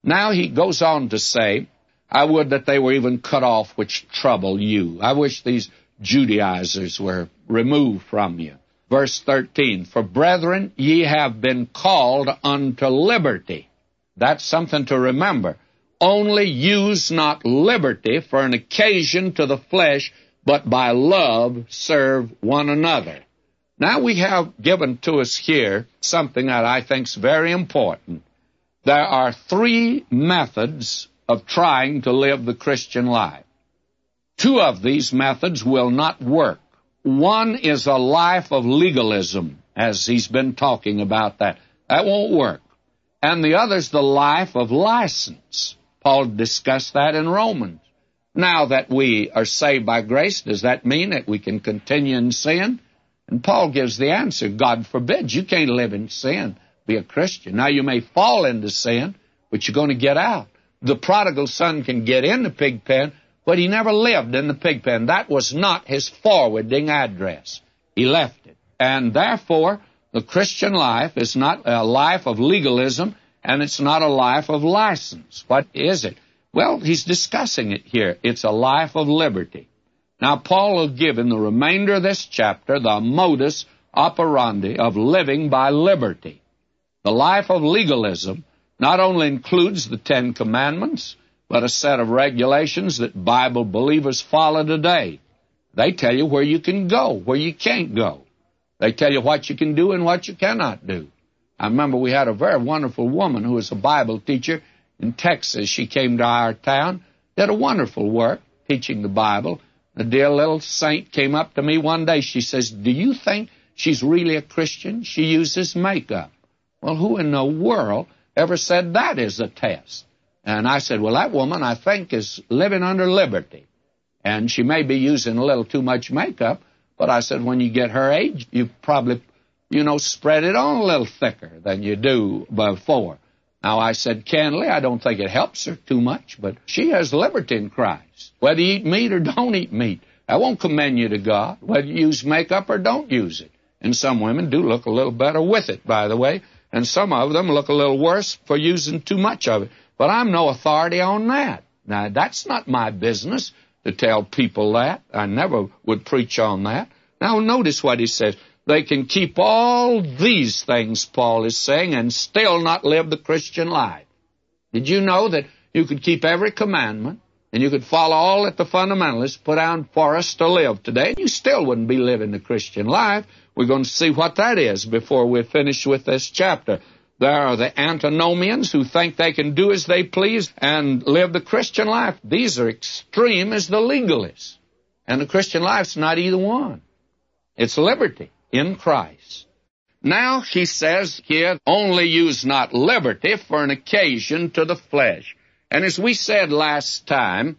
Now he goes on to say, I would that they were even cut off which trouble you. I wish these Judaizers were removed from you. Verse 13, for brethren, ye have been called unto liberty. That's something to remember. Only use not liberty for an occasion to the flesh, but by love serve one another. Now we have given to us here something that I think is very important. There are 3 methods of trying to live the Christian life. 2 of these methods will not work. One is a life of legalism, as he's been talking about that. That won't work. And the other's the life of license. Paul discussed that in Romans. Now that we are saved by grace, does that mean that we can continue in sin? And Paul gives the answer, God forbid. You can't live in sin, be a Christian. Now you may fall into sin, but you're going to get out. The prodigal son can get in the pig pen, but he never lived in the pig pen. That was not his forwarding address. He left it. And therefore, the Christian life is not a life of legalism, and it's not a life of license. What is it? Well, he's discussing it here. It's a life of liberty. Now, Paul will give in the remainder of this chapter the modus operandi of living by liberty. The life of legalism not only includes the 10 Commandments, but a set of regulations that Bible believers follow today. They tell you where you can go, where you can't go. They tell you what you can do and what you cannot do. I remember we had a very wonderful woman who was a Bible teacher in Texas. She came to our town, did a wonderful work teaching the Bible. A dear little saint came up to me one day. She says, do you think she's really a Christian? She uses makeup. Well, who in the world ever said that is a test? And I said, well, that woman, I think, is living under liberty. And she may be using a little too much makeup, but I said, when you get her age, you probably, spread it on a little thicker than you do before. Now, I said, candidly, I don't think it helps her too much, but she has liberty in Christ. Whether you eat meat or don't eat meat, that won't commend you to God, whether you use makeup or don't use it. And some women do look a little better with it, by the way, and some of them look a little worse for using too much of it. But I'm no authority on that. Now, that's not my business to tell people that. I never would preach on that. Now, notice what he says. They can keep all these things, Paul is saying, and still not live the Christian life. Did you know that you could keep every commandment, and you could follow all that the fundamentalists put down for us to live today, and you still wouldn't be living the Christian life? We're going to see what that is before we finish with this chapter. There are the antinomians who think they can do as they please and live the Christian life. These are extreme as the legalists. And the Christian life's not either one. It's liberty in Christ. Now, he says here, only use not liberty for an occasion to the flesh. And as we said last time,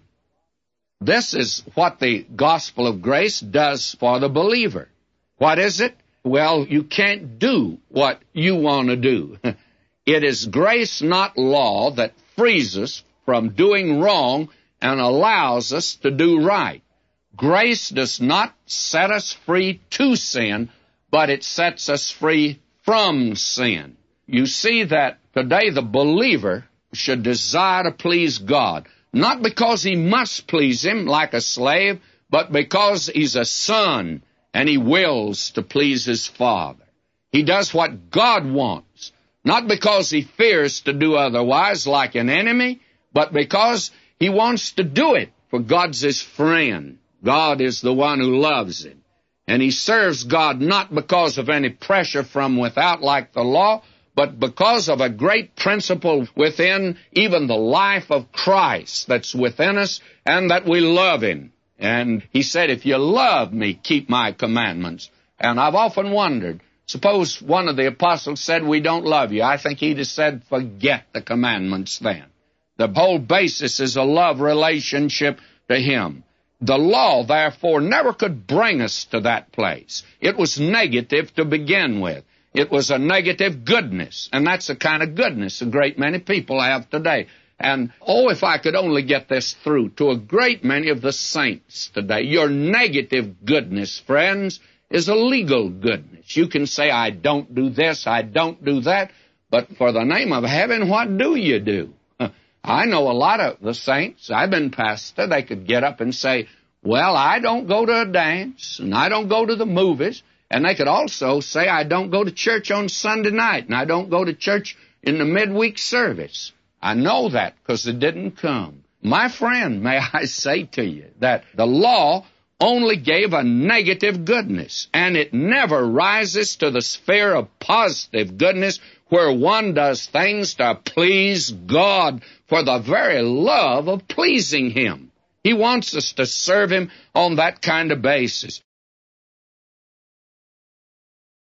this is what the gospel of grace does for the believer. What is it? Well, you can't do what you want to do. It is grace, not law, that frees us from doing wrong and allows us to do right. Grace does not set us free to sin, but it sets us free from sin. You see that today the believer should desire to please God, not because he must please him like a slave, but because he's a son and he wills to please his Father. He does what God wants, not because he fears to do otherwise like an enemy, but because he wants to do it, for God's his friend. God is the one who loves him. And he serves God not because of any pressure from without like the law, but because of a great principle within even the life of Christ that's within us, and that we love him. And he said, if you love me, keep my commandments. And I've often wondered, suppose one of the apostles said, we don't love you. I think he'd have said, forget the commandments then. The whole basis is a love relationship to him. The law, therefore, never could bring us to that place. It was negative to begin with. It was a negative goodness, and that's the kind of goodness a great many people have today. And, if I could only get this through to a great many of the saints today. Your negative goodness, friends, is a legal goodness. You can say, I don't do this, I don't do that, but for the name of heaven, what do you do? I know a lot of the saints, I've been pastor, they could get up and say, well, I don't go to a dance, and I don't go to the movies, and they could also say, I don't go to church on Sunday night, and I don't go to church in the midweek service. I know that because it didn't come. My friend, may I say to you that the law only gave a negative goodness, and it never rises to the sphere of positive goodness where one does things to please God for the very love of pleasing Him. He wants us to serve Him on that kind of basis.